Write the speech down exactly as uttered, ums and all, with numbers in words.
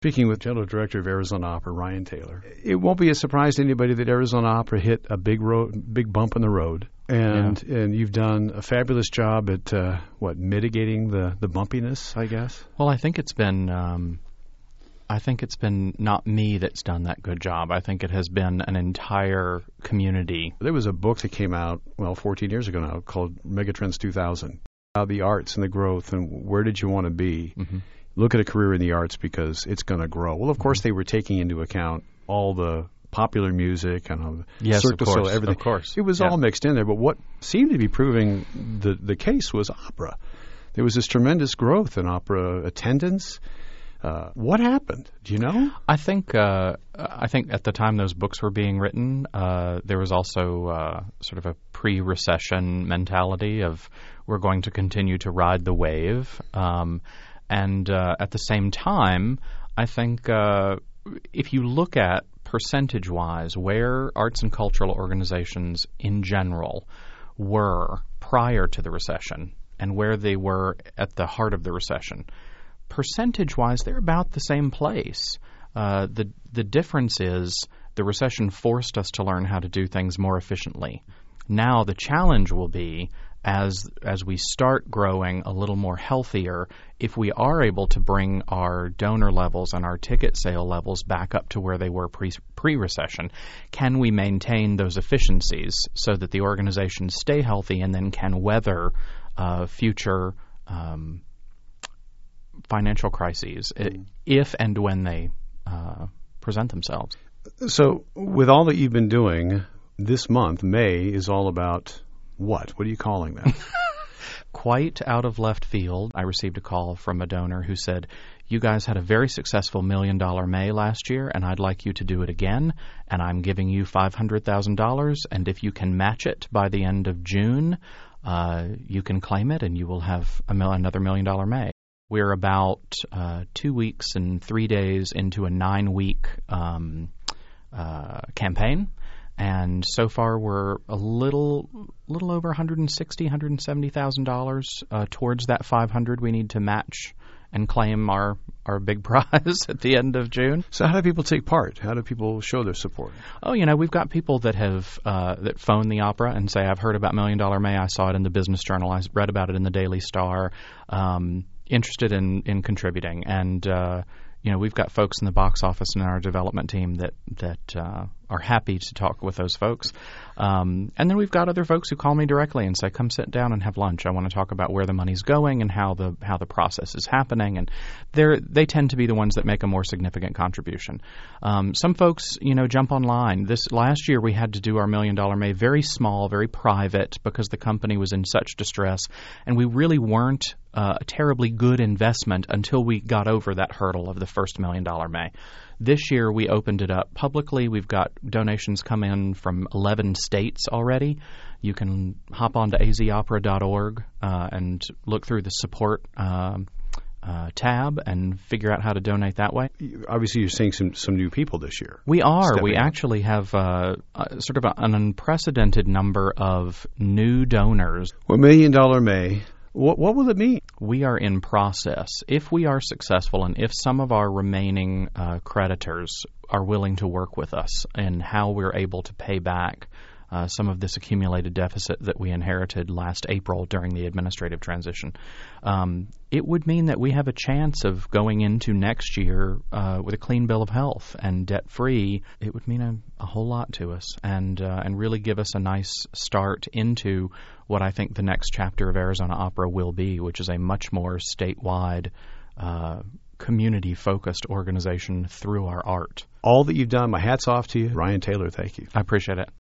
Speaking with General Director of Arizona Opera, Ryan Taylor, it won't be a surprise to anybody that Arizona Opera hit a big road, big bump in the road, and yeah. and you've done a fabulous job at uh, what mitigating the, the bumpiness, I guess. Well, I think it's been um, I think it's been not me that's done that good job. I think it has been an entire community. There was a book that came out well fourteen years ago now called Megatrends two thousand, about the arts and the growth and where did you want to be. Mm-hmm. Look at a career in the arts because it's going to grow. Well, of course, they were taking into account all the popular music and yes, Cirque du Soleil, everything. Of course, it was yeah. all mixed in there. But what seemed to be proving the the case was opera. There was this tremendous growth in opera attendance. Uh, what happened? Do you know? I think uh, I think at the time those books were being written, uh, there was also uh, sort of a pre-recession mentality of we're going to continue to ride the wave. Um, And uh, at the same time, I think uh, if you look at percentage-wise where arts and cultural organizations in general were prior to the recession and where they were at the heart of the recession, percentage-wise, they're about the same place. Uh, the the difference is the recession forced us to learn how to do things more efficiently. Now the challenge will be as as we start growing a little more healthier, if we are able to bring our donor levels and our ticket sale levels back up to where they were pre, pre-recession, can we maintain those efficiencies so that the organizations stay healthy and then can weather uh, future um, financial crises mm. if and when they uh, present themselves? So with all that you've been doing, this month, May, is all about what? What are you calling that? Quite out of left field, I received a call from a donor who said, you guys had a very successful million dollar May last year, and I'd like you to do it again, and I'm giving you five hundred thousand dollars, and if you can match it by the end of June, uh, you can claim it, and you will have a mil- another million dollar May. We're about uh, two weeks and three days into a nine-week um, uh, campaign. And so far, we're a little, little over one hundred sixty thousand dollars, one hundred seventy thousand dollars uh, towards that five hundred we need to match and claim our, our big prize at the end of June. So how do people take part? How do people show their support? Oh, you know, we've got people that have uh, that phone the opera and say, I've heard about Million Dollar May. I saw it in the Business Journal. I read about it in the Daily Star. Um, interested in, in contributing. And, uh, you know, we've got folks in the box office and in our development team that, that uh, are happy to talk with those folks. Um, and then we've got other folks who call me directly and say, come sit down and have lunch. I want to talk about where the money's going and how the how the process is happening. And they're, they tend to be the ones that make a more significant contribution. Um, some folks, you know, jump online. This last year we had to do our Million Dollar May very small, very private because the company was in such distress. And we really weren't uh, a terribly good investment until we got over that hurdle of the first Million Dollar May. This year, we opened it up publicly. We've got donations come in from eleven states already. You can hop on to a z opera dot org uh, and look through the support uh, uh, tab and figure out how to donate that way. Obviously, you're seeing some, some new people this year. We are. We up. actually have uh, uh, sort of a, an unprecedented number of new donors. Well, Million Dollar May. What, what will it mean? We are in process. If we are successful and if some of our remaining uh, creditors are willing to work with us in how we're able to pay back uh, some of this accumulated deficit that we inherited last April during the administrative transition, um, it would mean that we have a chance of going into next year uh, with a clean bill of health and debt-free. It would mean a, a whole lot to us and uh, and really give us a nice start into what I think the next chapter of Arizona Opera will be, which is a much more statewide, uh, community-focused organization through our art. All that you've done, my hat's off to you. Ryan Taylor, thank you. I appreciate it.